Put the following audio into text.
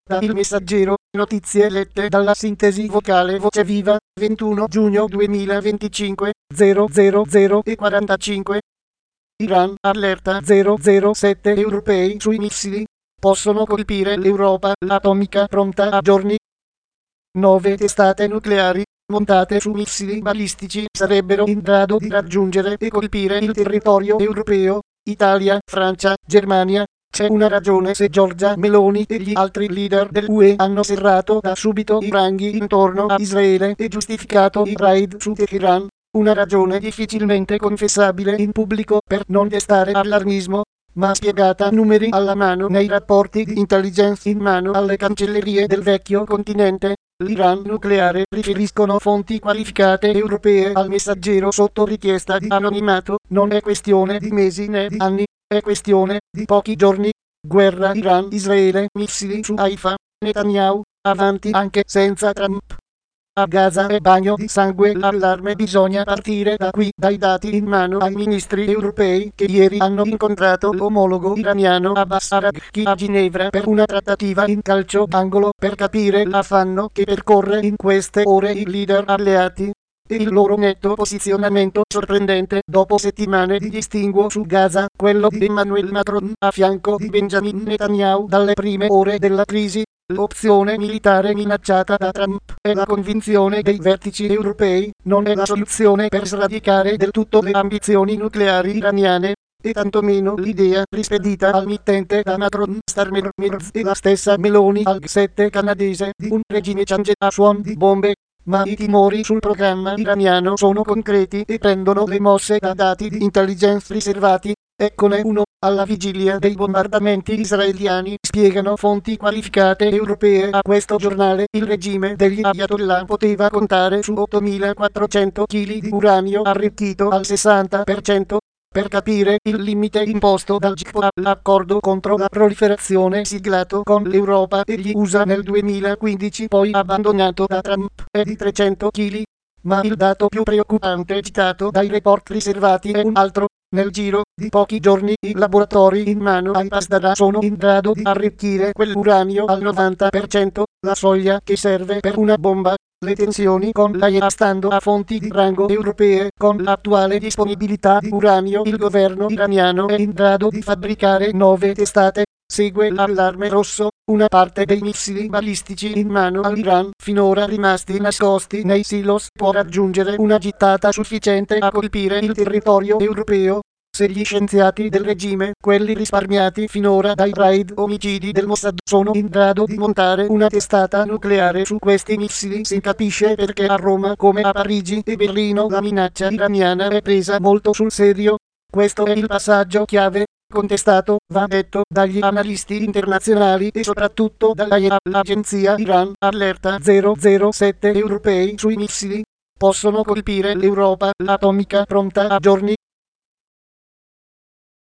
Da Il Messaggero, notizie lette dalla sintesi vocale Voce Viva, 21 giugno 2025, 000:45. Iran, allerta 007 europei sui missili. Possono colpire l'Europa, l'atomica pronta a giorni. 9 testate nucleari, montate su missili balistici, sarebbero in grado di raggiungere e colpire il territorio europeo, Italia, Francia, Germania. C'è una ragione se Giorgia Meloni e gli altri leader dell'UE hanno serrato da subito i ranghi intorno a Israele e giustificato i raid su Teheran. Una ragione difficilmente confessabile in pubblico per non destare allarmismo, ma spiegata numeri alla mano nei rapporti di intelligence in mano alle cancellerie del vecchio continente. L'Iran nucleare, riferiscono fonti qualificate europee al Messaggero sotto richiesta di anonimato, non è questione di mesi né di anni, è questione di pochi giorni. Guerra Iran-Israele, missili su Haifa, Netanyahu, avanti anche senza Trump. A Gaza è bagno di sangue l'allarme, bisogna partire da qui, dai dati in mano ai ministri europei che ieri hanno incontrato l'omologo iraniano Abbas Araghchi a Ginevra per una trattativa in calcio d'angolo per capire l'affanno che percorre in queste ore i leader alleati e il loro netto posizionamento sorprendente dopo settimane di distinguo su Gaza, quello di Emmanuel Macron a fianco di Benjamin Netanyahu dalle prime ore della crisi. L'opzione militare minacciata da Trump è la convinzione dei vertici europei, non è la soluzione per sradicare del tutto le ambizioni nucleari iraniane, e tantomeno l'idea rispedita al mittente da Macron, Starmer e la stessa Meloni al G7 canadese di un regime change a suon di bombe. Ma i timori sul programma iraniano sono concreti e prendono le mosse da dati di intelligence riservati. Eccone uno. Alla vigilia dei bombardamenti israeliani, spiegano fonti qualificate europee a questo giornale, il regime degli Ayatollah poteva contare su 8.400 kg di uranio arricchito al 60%. Per capire il limite imposto dal GPO, l'accordo contro la proliferazione siglato con l'Europa e gli USA nel 2015, poi abbandonato da Trump, è di 300 kg. Ma il dato più preoccupante citato dai report riservati è un altro. Nel giro di pochi giorni i laboratori in mano ai Pasdara sono in grado di arricchire quell'uranio al 90%, la soglia che serve per una bomba. Le tensioni con l'AIEA stando a fonti di rango europee. Con l'attuale disponibilità di uranio il governo iraniano è in grado di fabbricare 9 testate. Segue l'allarme rosso. Una parte dei missili balistici in mano all'Iran, finora rimasti nascosti nei silos, può raggiungere una gittata sufficiente a colpire il territorio europeo. Se gli scienziati del regime, quelli risparmiati finora dai raid omicidi del Mossad, sono in grado di montare una testata nucleare su questi missili, si capisce perché a Roma, come a Parigi e Berlino, la minaccia iraniana è presa molto sul serio. Questo è il passaggio chiave, contestato, va detto, dagli analisti internazionali e soprattutto dall'AIEA, l'agenzia Iran, allerta 007 europei sui missili. Possono colpire l'Europa, l'atomica pronta a giorni.